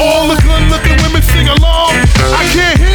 All the good looking women sing along. I can't hear